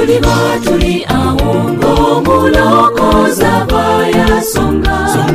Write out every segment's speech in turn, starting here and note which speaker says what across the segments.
Speaker 1: tuliba tuli awo ng'omulokoza bw'ayasonga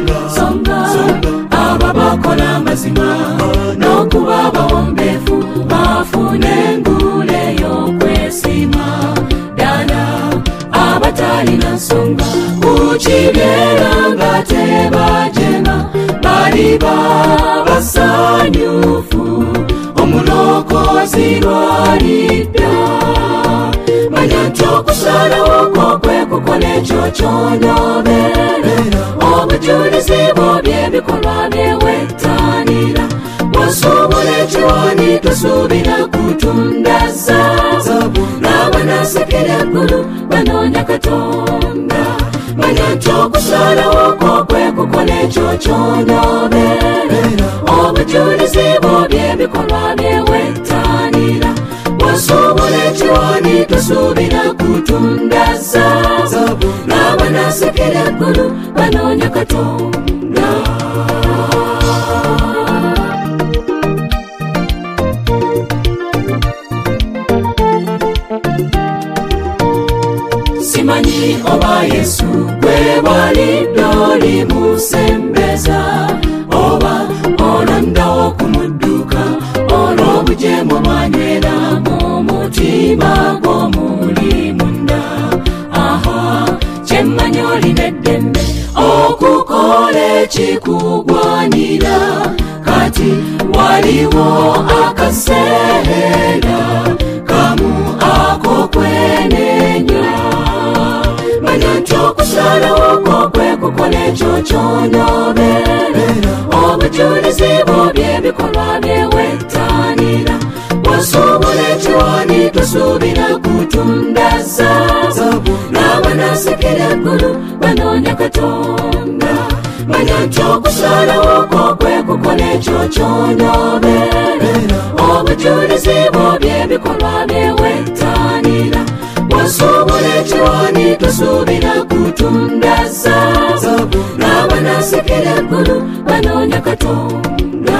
Speaker 1: abo bakola amazima n'okuba abawombeefu bafuna engule y'okwesiima ddala abatalina nsonga ku kibyera nga tebajema baliba basanyufu omulokozi lwalidda manya nti okusalawo kwo kwe kukola ekyo ky'onyoberera obujulizi bwo by'ebikolwa byewettanira bw'osuubula ekiwani tosuubira kutunda zaabu n'abanasekera eggulu banoonya katonda manya nti okusalawo kwo kwe kukola ekyo ky'onyoberera obujulizi bwo by'ebikolwa byewettanira bw'osuubula ekiwani tosuubira kutunda zaabu n'abanasekera eggulu banoonya katonda simanyi oba Yesu gwe bwalidde olimusembeza oba olondawo kumudduka olw'obujeemu bwanywera mu mutima gw'omuli munda kyemmanyi olina eddembe okukola ekikugwanira kati waliwo akaseera kamu ak'okwenenya manya nti okusalawo kwo kwe kukola ekyo ky'onyoberera obujulizi bwo by'ebikolwa byewettanira bw'osuubula ekiwani tosuubira kutunda zaabu n'abanasekera eggulu banoonya katonda manya nti okusalawo kwo kwe kukola ekyo ky'onyoberera obujulizi bwo by'ebikolwa byewettanira bw'osuubula ekiwani tosuubira kutunda zaabu n'abanasekera eggulu banoonya katonda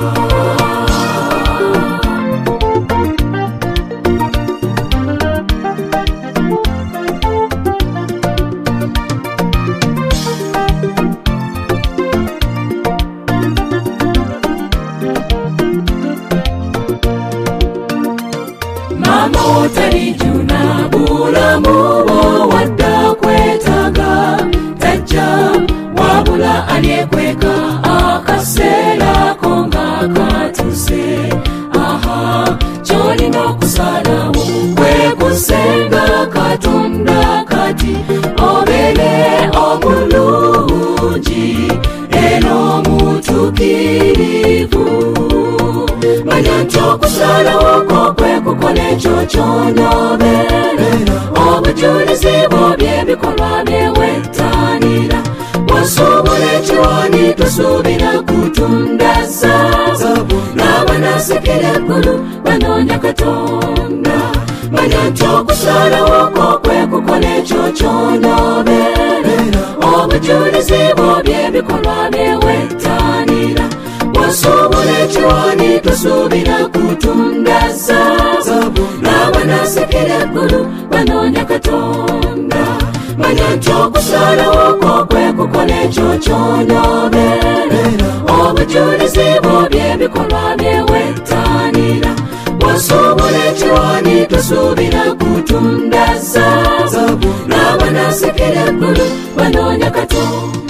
Speaker 1: mama otalijuna bulamu bwo wadda kwetaaga tajja wabula alyekweka akaseera ko nga katuuse ky'olina okusalawo kwe kusenga katonda kati obeere omulungi era omutuukirivu manya nti okusalawo kwo kwe kukola ekyo ky'onyoberera obujulizi bwo by'ebikolwa byewettanira bw'osuubula ekiwani tosuubira kutunda zaabu n'abanasekera eggulu banoonya katonda manya nti okusalawo kwo kwe kukola ekyo ky'onyoberera obujulizi bwo by'ebikolwa byewettanira bw'osuubula ekiwani tosuubira kutunda zaabu n'abanasekera eggulu banoonya katonda manya nti okusalawo kwo kwe kukola ekyo ky'onyoberera obujulizi bwo by'ebikolwa byewettanira bw'osuubula ekiwani tosuubira kutunda zaabu n'abanasekera eggulu banoonya katonda